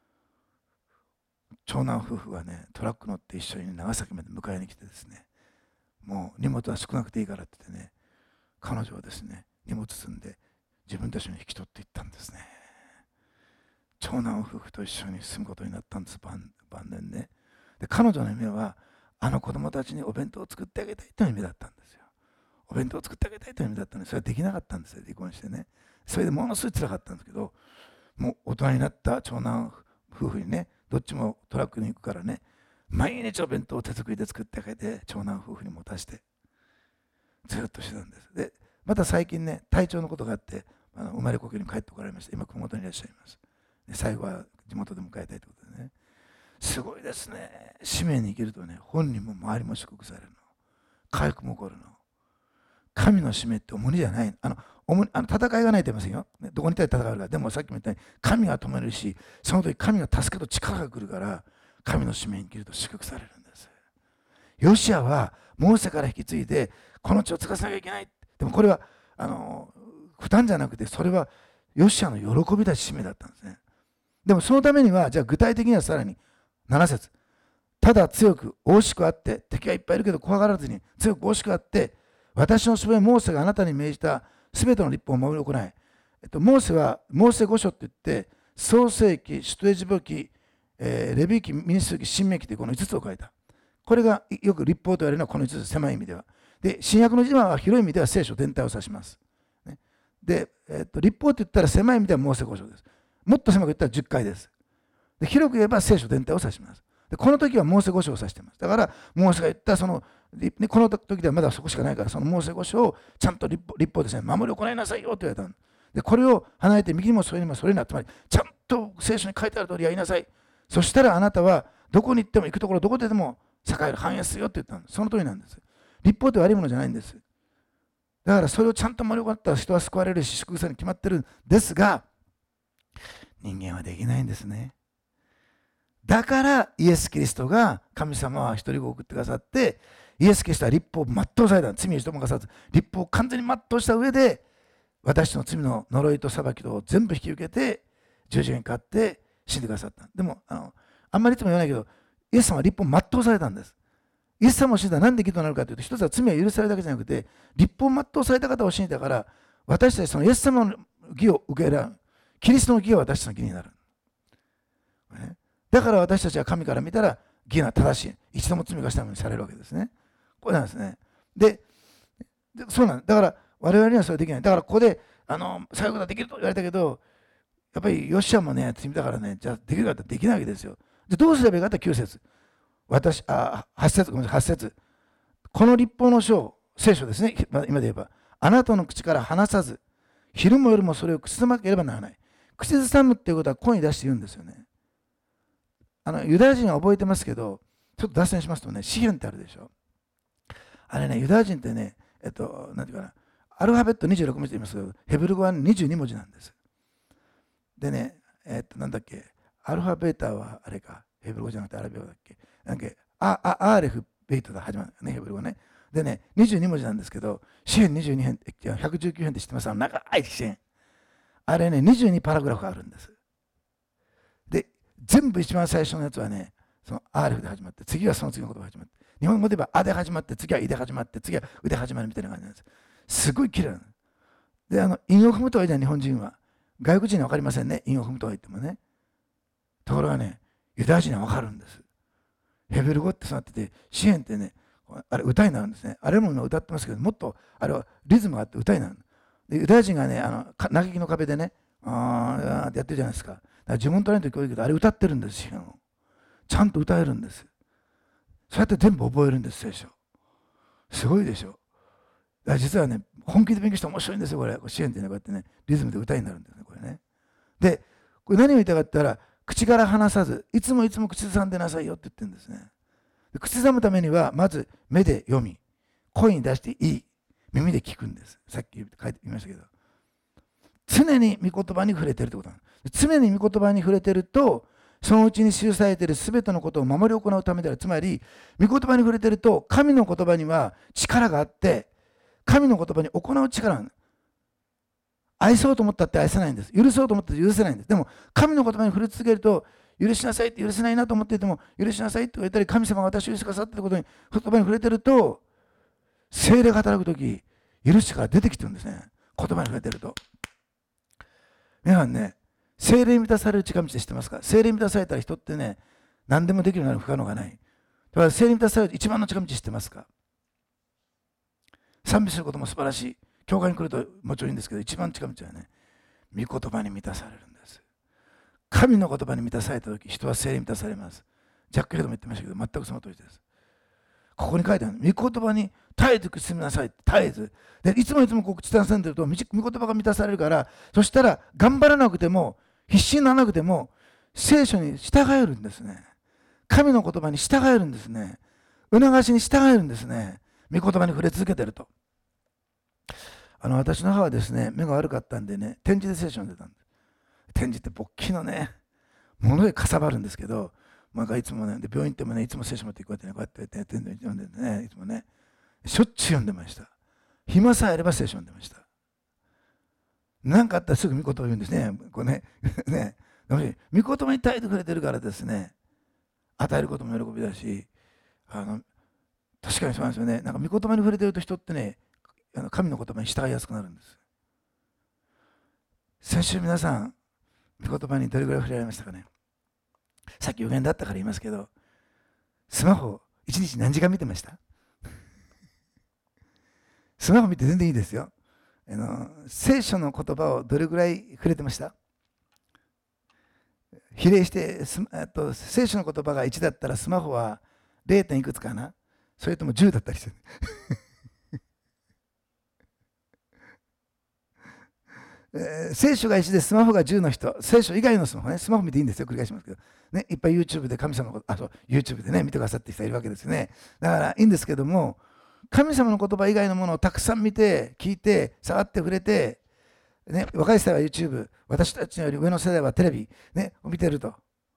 長男夫婦がね、トラック乗って一緒に長崎まで迎えに来てですね、もう荷物は少なくていいからって言ってね、彼女はですね、荷物積んで自分たちに引き取っていったんですね。長男夫婦と一緒に住むことになったんです、晩年ね。で、彼女の夢は、子供たちにお弁当を作ってあげたいという夢だったんですよ。お弁当を作ってあげたいという夢だったんで、それはできなかったんですよ、離婚してね。それでものすごい辛かったんですけど、もう大人になった長男夫婦にね、どっちもトラックに行くからね、毎日お弁当を手作りで作ってあげて、長男夫婦に持たして、ずっとしてたんです。で、また最近ね、体調のことがあって、生まれ故郷に帰ってこられました。今、熊本にいらっしゃいます。で、最後は地元で迎えたいということでね。すごいですね。使命に生きるとね、本人も周りも祝福されるの。回復も起こるの。神の使命って重荷じゃない。戦いがないと言いませんよ。どこにいたら戦うか。でもさっきも言ったように、神が止めるし、その時神が助けと力が来るから、神の使命に生きると祝福されるんです。ヨシアはモーセから引き継いで、この地を継がせなきゃいけない。でもこれは、負担じゃなくて、それはヨシアの喜びだし使命だったんですね。でもそのためには、じゃあ具体的にはさらに7節。ただ強く、大しくあって、敵はいっぱいいるけど怖がらずに、強く大しくあって、私のしもべモーセがあなたに命じたすべての律法を守り行い。モーセは、モーセ五書って言って、創世記、出エジプト記、レビ記、民数記、申命記というこの5つを書いた。これがよく律法と言われるのはこの5つ、狭い意味では。で、新約の字は広い意味では聖書全体を指します。ね、で、律法と言ったら狭い意味ではモーセ五書です。もっと狭く言ったら10回です。で、広く言えば聖書全体を指します。で、この時はモーセ五書を指しています。だから、モーセが言ったこの時ではまだそこしかないから、そのモーセ五書をちゃんと律法ですね、守り行いなさいよと言われたんで、これを離れて右にもそれにもそれにな、つまり、ちゃんと聖書に書いてある通りやりなさい。そしたらあなたはどこに行っても行くところどこででも栄える、繁栄するよって言ったんです。その通りなんです。律法って悪いものじゃないんです。だからそれをちゃんと守り行ったら人は救われるし、祝福されるに決まってるんですが、人間はできないんですね。だからイエス・キリストが神様は一人子を送ってくださって、イエス・キリストは律法を全うされた。罪を一も犯さず、律法を完全に全うした上で、私の罪の呪いと裁きと全部引き受けて、十字架にかかって死んでくださった。でも、あんまりいつも言わないけど、イエス様は律法を全うされたんです。イエス様を信じたら何で義となるかというと、一つは罪を許されるだけじゃなくて、律法を全うされた方を信じたから、私たちそのイエス様の義を受けられる。キリストの義が私たちの義になる。だから私たちは神から見たら義が正しい。一度も罪がしたものにされるわけですね。これなんですね。でそうなんです。だから我々にはそれできない。だからここで最後だできると言われたけど、やっぱりヨシアもね、罪だからね、じゃあできるかってできないわけですよ。じゃあどうすればいいかって9節。8節、ごめんなさい、8節。この律法の書、聖書ですね、今で言えば。あなたの口から離さず、昼も夜もそれを口ずさまなければならない。口ずさむっていうことは声に出して言うんですよね。ユダヤ人は覚えてますけど、ちょっと脱線しますとね、詩篇ってあるでしょ。あれね、ユダヤ人ってね、なんていうかな、アルファベット26文字で言いますけど、ヘブル語は22文字なんです。でね、なんだっけ、アルファベータはあれか、ヘブル語じゃなくてアラビア語だっけ、なんかアーレフベイトで始まるね、ヘブル語ね。でね、22文字なんですけど、詩編22編、119編って知ってます？長い詩編。あれね、22パラグラフがあるんです。で、全部一番最初のやつはね、そのアーレフで始まって、次はその次の言葉が始まって、日本語で言えばあで始まって、次はイで始まって、次はうで始まるみたいな感じなんです。すごい綺麗なの。で、韻を踏むとは言うじゃん、日本人は。外国人には分かりませんね、韻を踏むとは言ってもね。ところがね、ユダヤ人には分かるんです。ヘブル語ってそうなってて、詩篇ってね、あれ歌になるんですね。あれも歌ってますけど、もっとあれはリズムがあって歌になる。でユダヤ人がね、嘆きの壁でね、あーってやってるじゃないですか。だから自分とないと聞こえるけど、あれ歌ってるんです、詩篇を。ちゃんと歌えるんです。そうやって全部覚えるんです、聖書。すごいでしょ。だから実はね、本気で勉強して面白いんですよ、これ。詩篇ってね、こうやってね、リズムで歌になるんですね、これね。で、これ何を言いたかったら、口から話さず、いつもいつも口ずさんでなさいよって言ってるんですね。口ずさむためには、まず目で読み、声に出していい、耳で聞くんです。さっき書いてみましたけど。常に御言葉に触れてるってことなんです。常に御言葉に触れてると、そのうちに記されているすべてのことを守り行うためである。つまり、御言葉に触れてると、神の言葉には力があって、神の言葉に行う力がある。愛そうと思ったって愛せないんです。許そうと思ったって許せないんです。でも、神の言葉に触れ続けると、許しなさいって許せないなと思っていても、許しなさいって言われたり、神様が私を許してくださったことに、言葉に触れてると、聖霊が働くとき、許しから出てきてるんですね。言葉に触れてると。皆さんね、聖霊に満たされる近道知ってますか？聖霊に満たされたら人ってね、何でもできるようになる不可能がない。だから聖霊に満たされる一番の近道知ってますか？賛美することも素晴らしい。教会に来るともちろんいいんですけど、一番近道はね、御言葉に満たされるんです。神の言葉に満たされたとき、人は聖霊に満たされます。ジャック・レドも言ってましたけど、全くその通りです。ここに書いてある。御言葉に絶えず口ずみなさい。絶えず。で、いつもいつもこう口ずさんでると、御言葉が満たされるから、そしたら頑張らなくても、必死にならなくても、聖書に従えるんですね。神の言葉に従えるんですね。促しに従えるんですね。御言葉に触れ続けてると。私の母はですね、目が悪かったんでね、点字で聖書を読んでたんです。点字って勃起のね、ものすごいかさばるんですけど、なんかいつもね、で病院行ってもね、いつも聖書持ってこうやってね、こうやって点字読んでね、いつもね、しょっちゅう読んでました。暇さえあれば聖書を読んでました。何かあったらすぐ御言葉を言うんですね。こうね、ね、御言葉に耐えてくれてるからですね、与えることも喜びだし、確かにそうなんですよね。なんか御言葉に触れてると人ってね、神の言葉に従いやすくなるんです。先週皆さん、御言葉にどれぐらい触れられましたかね。さっき予言だったから言いますけど、スマホ、一日何時間見てました？スマホ見て全然いいですよ。聖書の言葉をどれぐらい触れてました？比例して聖書の言葉が1だったらスマホは 0. いくつかな、それとも10だったりする。聖書が1でスマホが10の人、聖書以外のスマホね、スマホ見ていいんですよ、繰り返しますけど、ね、いっぱい YouTube で神様のこと、YouTube でね、見てくださってる人いるわけですね。だからいいんですけども、神様の言葉以外のものをたくさん見て、聞いて、触って触れて、ね、若い世代は YouTube、私たちより上の世代はテレビ、ね、を見てると。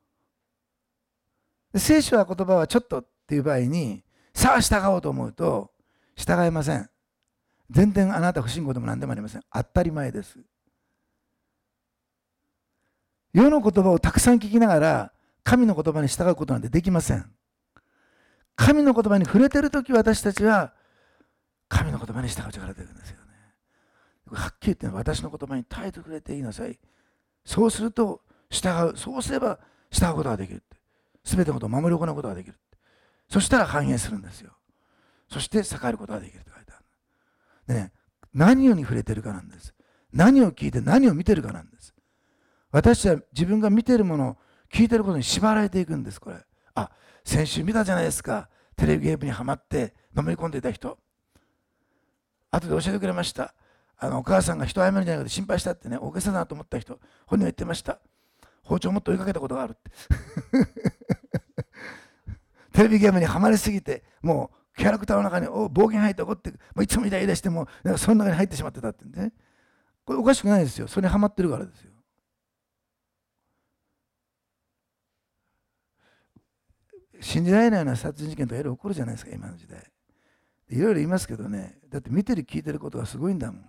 で聖書は言葉はちょっとっていう場合に、さあ従おうと思うと、従えません。全然あなた不信仰でも何でもありません。当たり前です。世の言葉をたくさん聞きながら、神の言葉に従うことなんてできません。神の言葉に触れてるとき、私たちは神の言葉に従う力が出るんですよね。はっきり言って、私の言葉に耐えてくれて言いなさい。そうすると従う。そうすれば従うことができる。すべてのことを守り行うことができる。そしたら繁栄するんですよ。そして栄えることができると書いてある。でね、何に触れてるかなんです。何を聞いて何を見てるかなんです。私は自分が見ているものを聞いていることに縛られていくんです。これ。先週見たじゃないですか。テレビゲームにはまってのめり込んでいた人。後で教えてくれました。お母さんが人を謝るんじゃなくて心配したってね、大げさだなと思った人、本人は言ってました。包丁をもっと追いかけたことがあるって。テレビゲームにはまりすぎて、もうキャラクターの中に暴言入って怒って、もういつもイライラしても、その中に入ってしまってたってね。これおかしくないですよ。それにはまってるからですよ。 信じられないような殺人事件とかいろいろ起こるじゃないですか、今の時代。いろいろ言いますけどね、だって見てる聞いてることがすごいんだもん。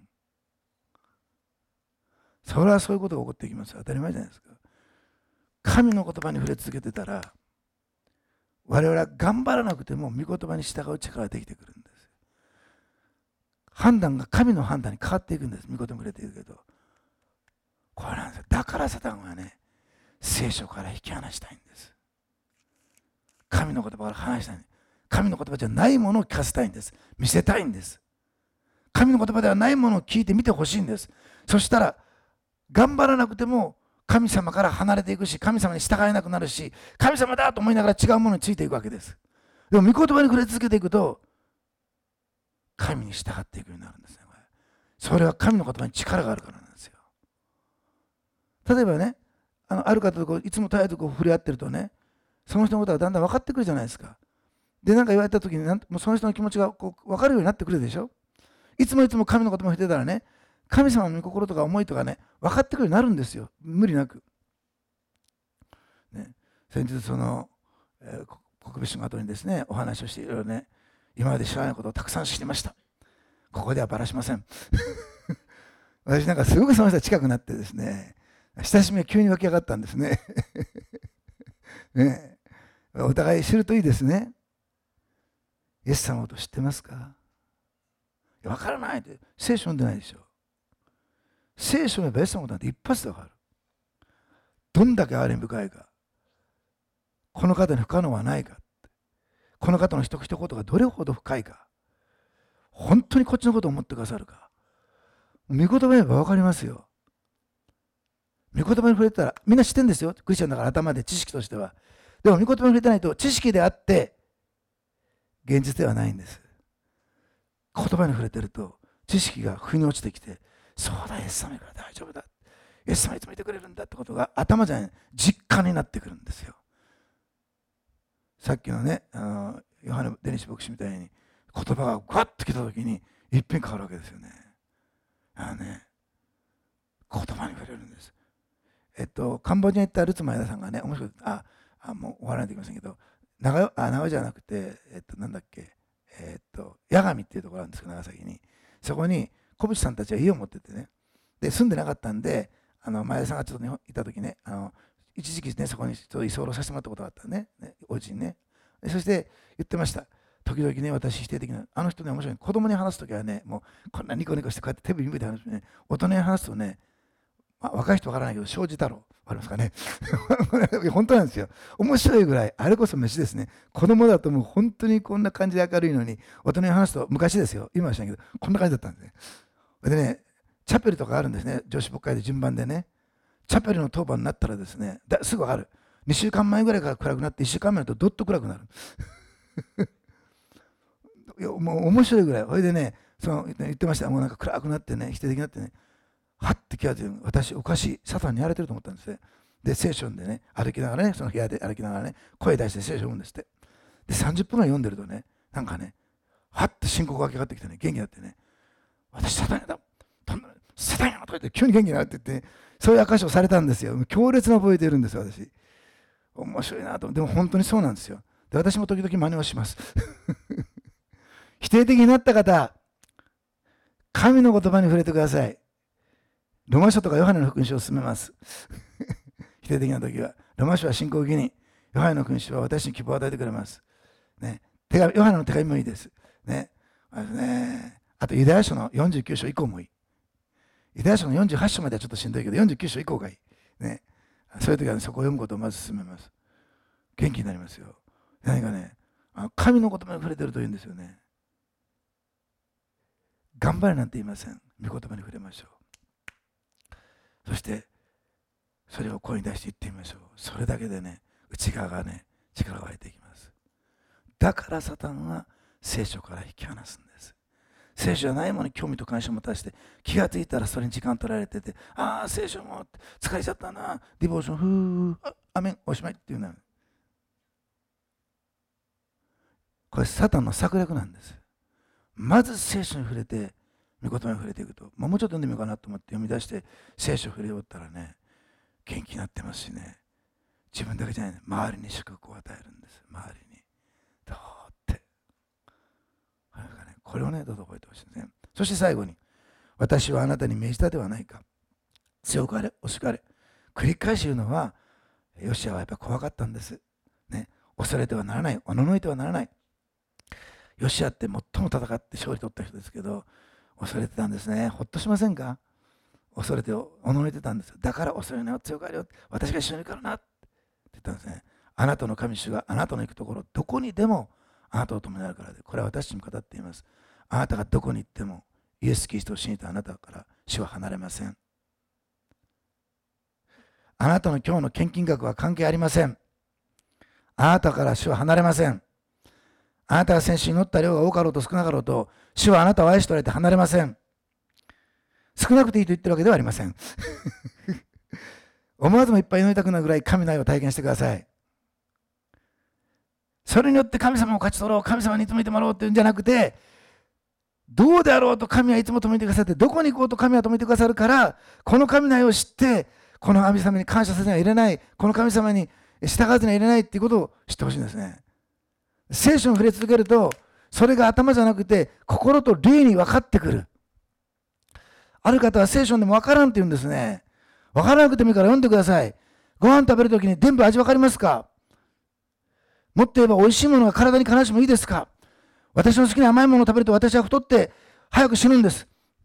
それはそういうことが起こってきます。当たり前じゃないですか。神の言葉に触れ続けてたら、我々は頑張らなくても御言葉に従う力ができてくるんです。判断が神の判断に変わっていくんです。御言葉に触れているけど。これなんですよ。だからサタンはね、聖書から引き離したいんです。神の言葉から離したい。神の言葉じゃないものを聞かせたいんです。見せたいんです。神の言葉ではないものを聞いてみてほしいんです。そしたら、頑張らなくても神様から離れていくし、神様に従えなくなるし、神様だと思いながら違うものについていくわけです。でも、御言葉に触れ続けていくと、神に従っていくようになるんですね。それは神の言葉に力があるからなんですよ。例えばね、ある方といつも態度と触れ合ってるとね、その人のことがだんだん分かってくるじゃないですか。で、何か言われた時にもうその人の気持ちが分かるようになってくるでしょ。いつも神の言葉を触れてたらね、神様の御心とか思いとかね、分かってくるようになるんですよ。無理なく。ね、先日国別の後にですね、お話をしていろいろね、今まで知らないことをたくさん知りました。ここではばらしません。私なんかすごくその人が近くなってですね、親しみが急に湧き上がったんですね。ね、お互い知るといいですね。イエス様のこと知ってますか？わからないって、聖書読んでないでしょ。聖書を読めばイエス様のことなんて一発でわかる。どんだけ憐れみ深いか。この方に不可能はないか。この方の一言がどれほど深いか。本当にこっちのことを思ってくださるか。御言葉を読めばわかりますよ。御言葉に触れたら、みんな知ってるんですよ。クリスチャンだから頭で知識としては。でも御言葉に触れてないと知識であって、現実ではないんです。言葉に触れてると、知識が腑に落ちてきて、そうだ、イエス様から大丈夫だ。イエス様いつもいてくれるんだってことが頭じゃない、実感になってくるんですよ。さっきのね、ヨハネ・デニシ牧師みたいに、言葉がガッと来た時に、一変変わるわけですよね。言葉に触れるんです。カンボジアに行ったルツ前田さんがね、面白い、もう終わらないといけませんけど、長尾じゃなくて、なんだっけ、八神っていうところなんですけど、長崎に。そこに小渕さんたちは家を持っててね、で住んでなかったんで、前田さんがちょっと日本いた時ね、一時期ね、そこにちょっと居候させてもらったことがあったね、お家にね。でそして言ってました。時々ね、私否定的な、あの人ね、面白い。子供に話すときはね、もうこんなニコニコしてこうやって手振り向いて話すね、大人に話すとね、若い人わからないけど、庄司太郎、わかりますかね。本当なんですよ。面白いぐらい、あれこそ飯ですね。子供だともう本当にこんな感じで明るいのに、大人に話すと、昔ですよ、今はしないけど、こんな感じだったんですね。でね、チャペルとかあるんですね、女子牧会で順番でね。チャペルの当番になったらですね、すぐわかる。2週間前ぐらいから暗くなって、1週間前だとどっと暗くなる。もう面白いぐらい。それでね、言ってました。もうなんか暗くなってね、否定的になってね、はって気がついて、私おかしい、サタンにやられてると思ったんですね。で、聖書でね、歩きながらね、その部屋で歩きながらね、声出して聖書を読むんですって。で、30分ぐらい読んでるとね、なんかね、はって深刻が湧き上がってきてね、元気になってね、私サタンやだ、サタンやとか言って、急に元気になって言って、そういう証しをされたんですよ。強烈な覚えているんですよ、私。面白いなと。でも本当にそうなんですよ。で、私も時々真似をします。否定的になった方、神の言葉に触れてください。ロマ書とかヨハネの福音書を進めます。否定的な時は。ロマ書は信仰義に、ヨハネの福音書は私に希望を与えてくれます。ね、ヨハネの手紙もいいです。ね、あとユダヤ書の49章以降もいい。ユダヤ書の48章まではちょっとしんどいけど、49章以降がいい。ね、そういう時は、ね、そこを読むことをまず進めます。元気になりますよ。何かね、神の言葉に触れてるといいんですよね。頑張れなんて言いません。御言葉に触れましょう。そしてそれを声に出して言ってみましょう。それだけでね、内側がね、力が湧いていきます。だからサタンは聖書から引き離すんです。聖書じゃないものに興味と関心を持たせて、気がついたらそれに時間取られてて、聖書も疲れちゃったな、ディボーション、アメン、おしまいっていうのは、これサタンの策略なんです。まず聖書に触れて、御言葉に触れていくと、もうちょっと読んでみようかなと思って読み出して聖書を触れよったらね、元気になってますしね、 自分だけじゃない、周りに祝福を与えるんです。周りにどうってこれをね、どうぞ覚えてほしいですね。そして最後に、私はあなたに命じたではないか、強かれ惜しかれ、繰り返し言うのは、ヨシアはやっぱり怖かったんです、ね、恐れてはならない、おののいてはならない。ヨシアって最も戦って勝利取った人ですけど、恐れてたんですね。ほっとしませんか？恐れておののいてたんですよ。だから恐れないよ、強がれよ、私が一緒にいるからなって言ったんですね。あなたの神主があなたの行くところどこにでもあなたを止めになるからで、これは私にも語っています。あなたがどこに行ってもイエス・キリストを信じたあなたから主は離れません。あなたの今日の献金額は関係ありません。あなたから主は離れません。あなたが先週祈った量が多かろうと少なかろうと、主はあなたを愛しておられて離れません。少なくていいと言ってるわけではありません。思わずもいっぱい祈りたくなるぐらい神の愛を体験してください。それによって神様を勝ち取ろう、神様に止めてもらおうっていうんじゃなくて、どうであろうと神はいつも止めてくださって、どこに行こうと神は止めてくださるから、この神の愛を知って、この神様に感謝せずにはいれない、この神様に従わずにはいれないっていうことを知ってほしいんですね。聖書に触れ続けると、それが頭じゃなくて心と霊に分かってくる。ある方は聖書でも分からんって言うんですね。分からなくてもいいから読んでください。ご飯食べるときに全部味分かりますか？もっと言えば美味しいものが体に必ずしもいいですか？私の好きな甘いものを食べると私は太って早く死ぬんです。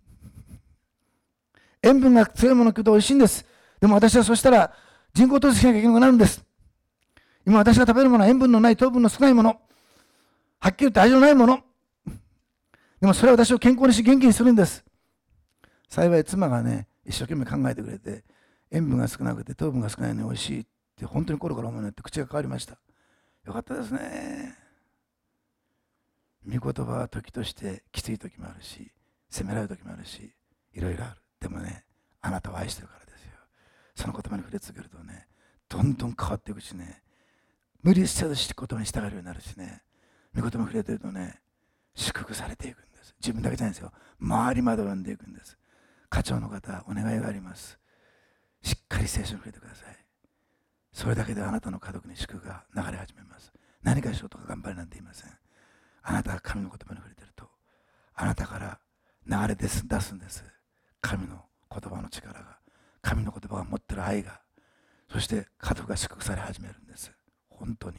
塩分が強いものを食うと美味しいんです。でも私はそしたら人工透析しなきゃいけなくなるんです。今私が食べるものは塩分のない糖分の少ないもの、はっきり言って味のないもの。でもそれは私を健康にし元気にするんです。幸い妻がね、一生懸命考えてくれて、塩分が少なくて糖分が少ないのに美味しいって本当に心から思うようになって口が変わりました。よかったですね。御言葉は時としてきつい時もあるし、責められる時もあるし、いろいろある。でもね、あなたを愛してるからですよ。その言葉に触れ続けるとね、どんどん変わっていくしね、無理せず言葉に従うようになるしね、御言葉に触れてるとね、祝福されていくんです。自分だけじゃないですよ。周りまで呼んでいくんです。課長の方、お願いがあります。しっかり聖書に触れてください。それだけであなたの家族に祝福が流れ始めます。何かしようとか頑張れなんて言いません。あなたが神の言葉に触れてると、あなたから流れ出すんです。神の言葉の力が、神の言葉が持ってる愛が、そして家族が祝福され始めるんです。本当に。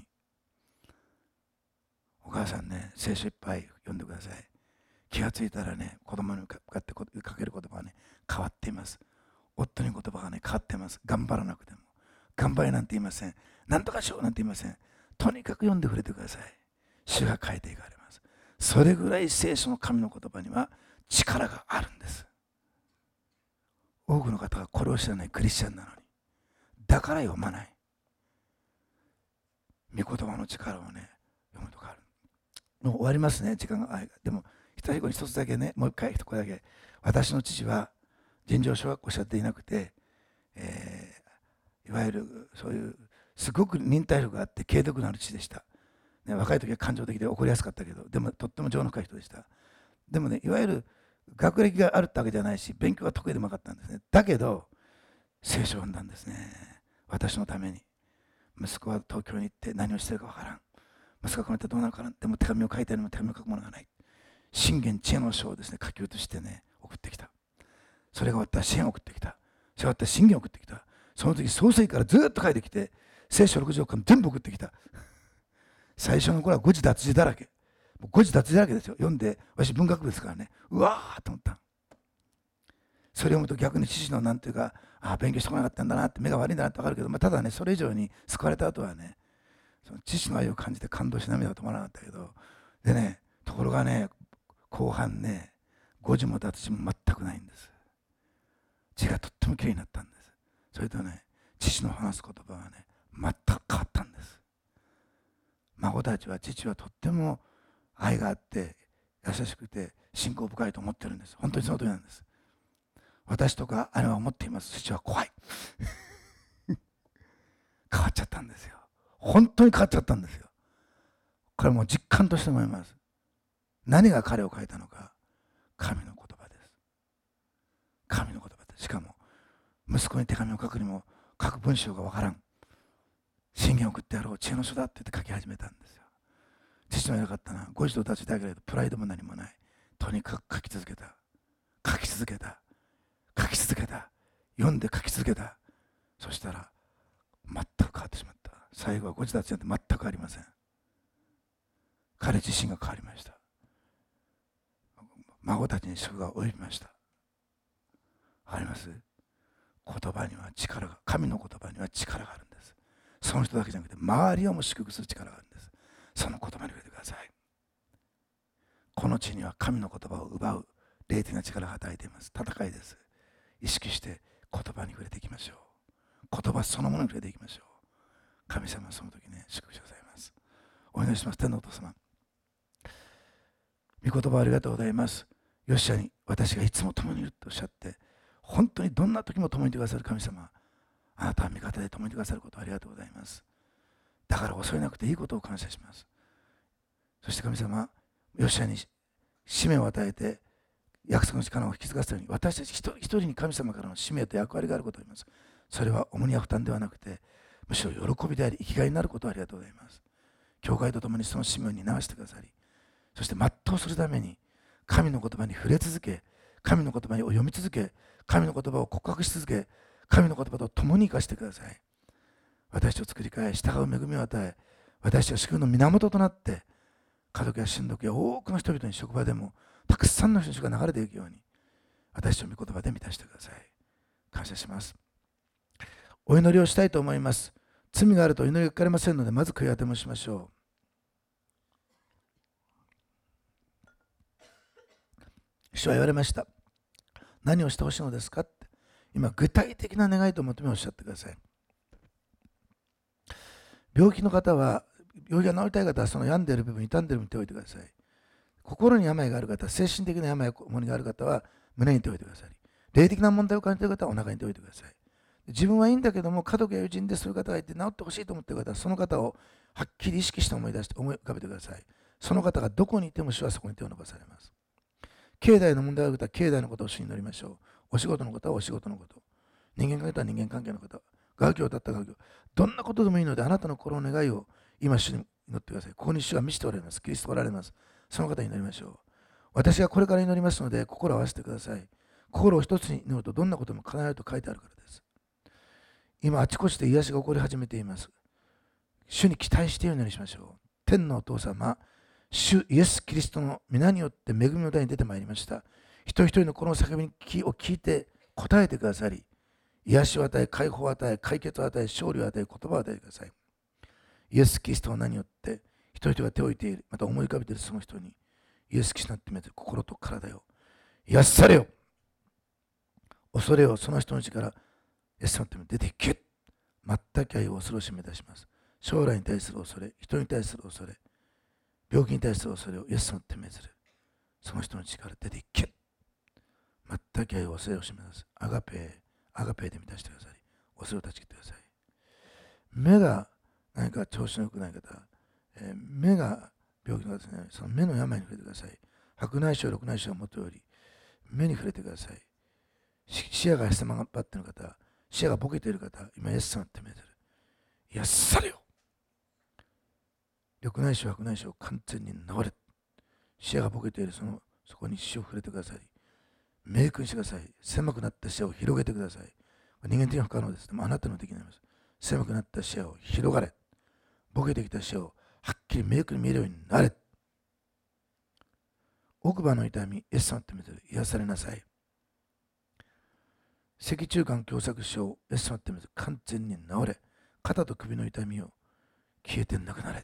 お母さんね、聖書いっぱい読んでください。気がついたらね、子供に向かってかける言葉がね、変わっています。夫に言葉がね、変わっています。頑張らなくても。頑張れなんて言いません。なんとかしようなんて言いません。とにかく読んで触れてください。主が変えていかれます。それぐらい聖書の神の言葉には力があるんです。多くの方がこれを知らないクリスチャンなのに、だから読まない。御言葉の力をね、読むとかある。もう終わりますね、時間が。でも最後に一つだけね、もう一回一言だけ。私の父は尋常小学校しかやっていなくて、いわゆるそういうすごく忍耐力があって継続のある父でした、ね、若い時は感情的で怒りやすかったけど、でもとっても情の深い人でした。でもね、いわゆる学歴があるってわけじゃないし、勉強が得意でもなかったんですね。だけど聖書を読んだんですね、私のために。息子は東京に行って何をしてるかわからん、息子がこうやってどうなるかな、でも手紙を書いてあるのも手紙を書くものがない。信玄知恵の書をですね、書き写してね、送ってきた。それが終わったら支援を送ってきた。それが終わったら信玄を送ってきた。その時創世記からずっと書いてきて、聖書60巻全部送ってきた。最初の頃は誤字脱字だらけ。もう誤字脱字だらけですよ。読んで、私文学部ですからね、うわーと思った。それを読むと逆に父のなんていうか、勉強してこなかったんだなって、目が悪いんだなって分かるけど、ただね、それ以上に救われた後はね、その父の愛を感じて感動し涙が止まらなかったけど、でね、ところがね、後半ね、誤字も脱字も全くないんです。字がとってもきれいになったんです。それとね、父の話す言葉がね、全く変わったんです。孫たちは父はとっても愛があって優しくて信仰深いと思ってるんです。本当にその通りなんです。私とか姉は思っています。父は怖い変わっちゃったんですよ。本当に変わっちゃったんですよ。これも実感として思います。何が彼を変えたのか、神の言葉です。神の言葉です。しかも息子に手紙を書くにも書く文章がわからん。 信玄を送ってやろう、知恵の書だって言って書き始めたんですよ。父の偉かったな、ご児童たちだけれどプライドも何もない。とにかく書き続けた、書き続けた、書き続けた、読んで書き続けた。そしたら全く変わってしまった。最後はご児童たちなんて全くありません。彼自身が変わりました。孫たちに祝賀を及びました。あります？言葉には力が、神の言葉には力があるんです。その人だけじゃなくて周りをも祝福する力があるんです。その言葉に触れてください。この地には神の言葉を奪う霊的な力が与えています。戦いです。意識して言葉に触れていきましょう。言葉そのものに触れていきましょう。神様はその時ね、祝福してくださいます。お祈りします。天のお父様、御言葉ありがとうございます。ヨシアに私がいつも共にいるとおっしゃって、本当にどんな時も共にいてくださる神様、あなたは味方で共にいてくださることをありがとうございます。だから恐れなくていいことを感謝します。そして神様、ヨシアに使命を与えて約束の力を引き継がせたように、私たち一人一人に神様からの使命と役割があることを言います。それは重荷や負担ではなくて、むしろ喜びであり生きがいになることをありがとうございます。教会と共にその使命を担わせてくださり、そして全うするために神の言葉に触れ続け、神の言葉を読み続け、神の言葉を告白し続け、神の言葉と共に生かしてください。私たちを作り変え、従う恵みを与え、私たちが救いの源となって、家族や親族や多くの人々に職場でもたくさんの人が流れていくように、私たちの御言葉で満たしてください。感謝します。お祈りをしたいと思います。罪があると祈りが聞かれませんので、まず悔い当てもしましょう。主は言われました。何をしてほしいのですかって。今、具体的な願いと求めをおっしゃってください。病気の方は、病気が治りたい方はその病んでいる部分、傷んでいる部分に手を置いてください。心に病がある方、精神的な病、重荷がある方は胸に手を置いてください。霊的な問題を感じている方はお腹に手を置いてください。自分はいいんだけども、家族や友人でそういう方がいて治ってほしいと思っている方は、その方をはっきり意識して思い浮かべてください。その方がどこにいても主はそこに手を伸ばされます。境内の問題がある方は境内のことを主に祈りましょう。お仕事のことはお仕事のこと。人間関係は人間関係のこと。学業だったら学業。どんなことでもいいので、あなたの心の願いを今主に祈ってください。ここに主は満ちておられます。キリストおられます。その方に祈りましょう。私はこれから祈りますので、心を合わせてください。心を一つに祈るとどんなことも叶えると書いてあるからです。今、あちこちで癒しが起こり始めています。主に期待しているようにしましょう。天のお父様、主イエス・キリストの皆によって恵みの台に出てまいりました。一人一人のこの叫びを聞いて答えてくださり、癒しを与え、解放を与え、解決を与え、勝利を与え、言葉を与えてください。イエス・キリストの名によって一人一人が手を置いている、また思い浮かべているその人に、イエス・キリストになって心と体を癒されよ。恐れをその人のうちからイエス様の出ていけ。全く愛を恐れを示し出します。将来に対する恐れ、人に対する恐れ、病気に対する恐れをイエス様の手めずる。その人の力出ていけ。全く愛を恐れを示す。アガペーで満たしてください。恐れを断ち切ってください。目が何か調子の良くない方、目が病気の方ですね、その目の病に触れてください。白内障、緑内障をもとより、目に触れてください。視野が狭まっている方、視野がボケている方、今イエス様の手めずる。癒されよ。緑内障、白内障、完全に治れ。視野がボケているそこに視を触れてください。明確にしてください。狭くなった視野を広げてください。人間的には不可能です。でもあなたのできないです。狭くなった視野を広がれ。ボケてきた視野をはっきり明確に見えるようになれ。奥歯の痛み、イエス様の手めずる。癒されなさい。脊柱管狭窄症、イエス様の手めずる。完全に治れ。肩と首の痛みを消えてなくなれ。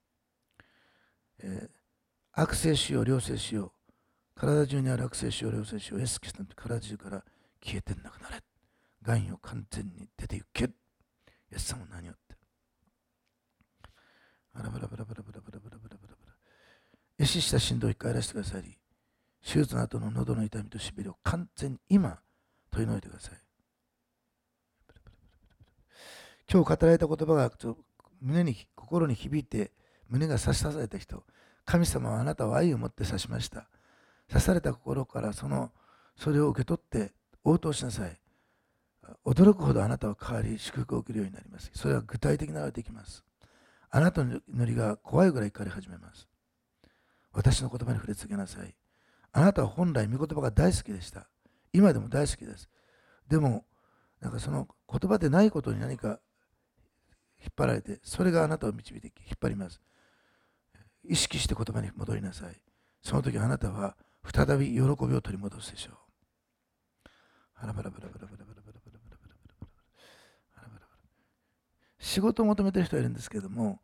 悪性腫瘍、良性腫瘍、体中にある悪性腫瘍、良性腫瘍、イエス・キリストの体中から消えてなくなれ。癌を完全に出て行け。イエス様の名によって。バラバラバラバラバラバラバラバラバラバラ。壊死した振動を一回やらせてください。手術の後の喉の痛みとしびれを完全に今取り除いてください。今日語られた言葉が心に響いて胸が差し刺された人、神様はあなたを愛を持って刺しました。刺された心からそれを受け取って応答しなさい。 驚くほどあなたは変わり祝福を受けるようになります。それは具体的なのができます。あなたの祈りが怖いぐらい変わり始めます。私の言葉に触れ続けなさい。あなたは本来御言葉が大好きでした。今でも大好きです。でもなんかその言葉でないことに何か引っ張られて、それがあなたを導いて引っ張ります。意識して言葉に戻りなさい。その時あなたは再び喜びを取り戻すでしょう。仕事を求めてる人がいるんですけども、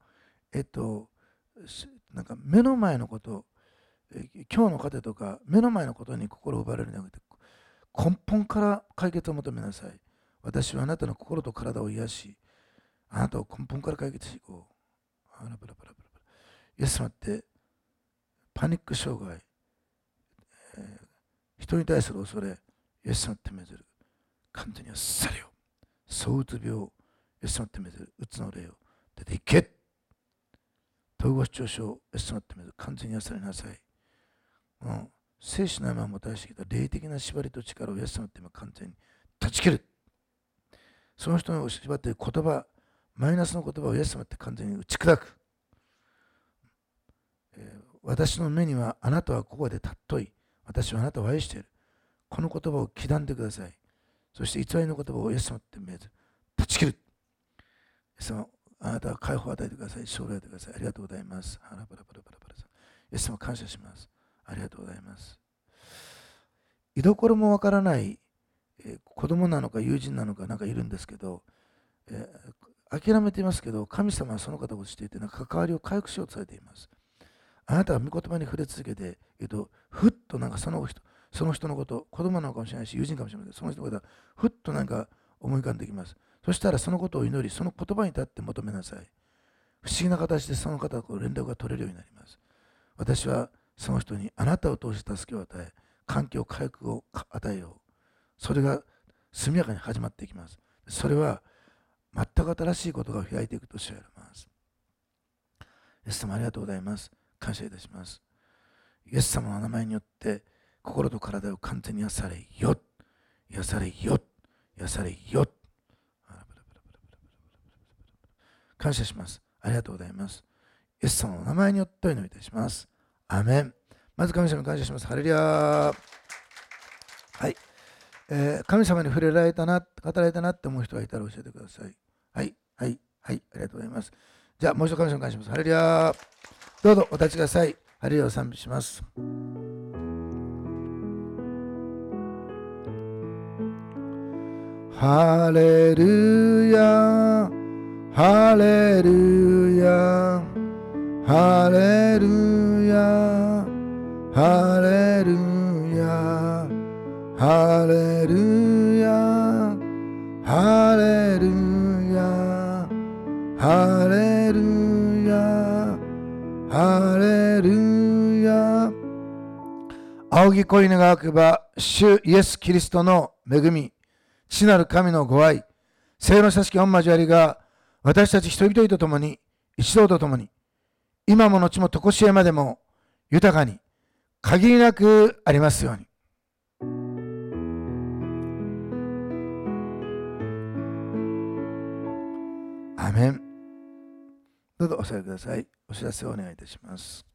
なんか目の前のこと、今日の糧とか目の前のことに心を奪われるのではなくて、根本から解決を求めなさい。私はあなたの心と体を癒し、あなたを根本から解決していこう。イエス様ってパニック障害、人に対する恐れ、イエス様って命ずる。完全にあっさりよ。躁うつ病、イエス様って命ずる。うつの霊を出ていけ。統合失調症、イエス様って命ずる。完全にあっさりなさい。生死の山をもたらしてきた霊的な縛りと力をイエス様って完全に断ち切る。その人を縛っている言葉、マイナスの言葉をイエス様って完全に打ち砕く。私の目にはあなたはここで尊い。私はあなたを愛している。この言葉を刻んでください。そして偽りの言葉をイエス様って命ず断ち切る。イエス様、あなたは解放を与えてください。将来を与えてください。ありがとうございます。イエス様感謝します。ありがとうございます。居所もわからない、子供なのか友人なのかなんかいるんですけど、諦めていますけど、神様はその方をしていて、関わりを回復しようとされています。あなたが御言葉に触れ続けて、ふっとその人のこと、子供なのかもしれないし、友人かもしれないけど、その人のことがふっと思い浮かんできます。そしたらそのことを祈り、その言葉に立って求めなさい。不思議な形でその方と連絡が取れるようになります。私はその人にあなたを通して助けを与え、環境回復を与えよう。それが速やかに始まっていきます。それは全く新しいことが開いていくと知られます。イエス様ありがとうございます。感謝いたします。イエス様の名前によって心と体を完全に癒されよ。癒されよ。癒されよ。感謝します。ありがとうございます。イエス様の名前によってお祈りいたします。アーメン。まず神様に感謝します。ハレルヤ。はい。神様に触れられたな、語られたなって思う人がいたら教えてください。はい、はい、はい、ありがとうございます。じゃあ、もう一度神様に感謝します。ハレルヤ。どうぞお立ちください。ハレルヤを賛美します。ハレルヤ、ハレルヤ、ハレルヤ、ハレルヤ、ハレルヤ、ハレルヤ、ハレルヤ、ハレルヤ。仰ぎ恋願わくば、主イエス・キリストの恵み、父なる神のご愛、聖の親しき御交わりが、私たち一人一人と共に、一同と共に、今も後も常しえまでも、豊かに、限りなくありますように。アーメン。どうぞお座りください。お知らせをお願いいたします。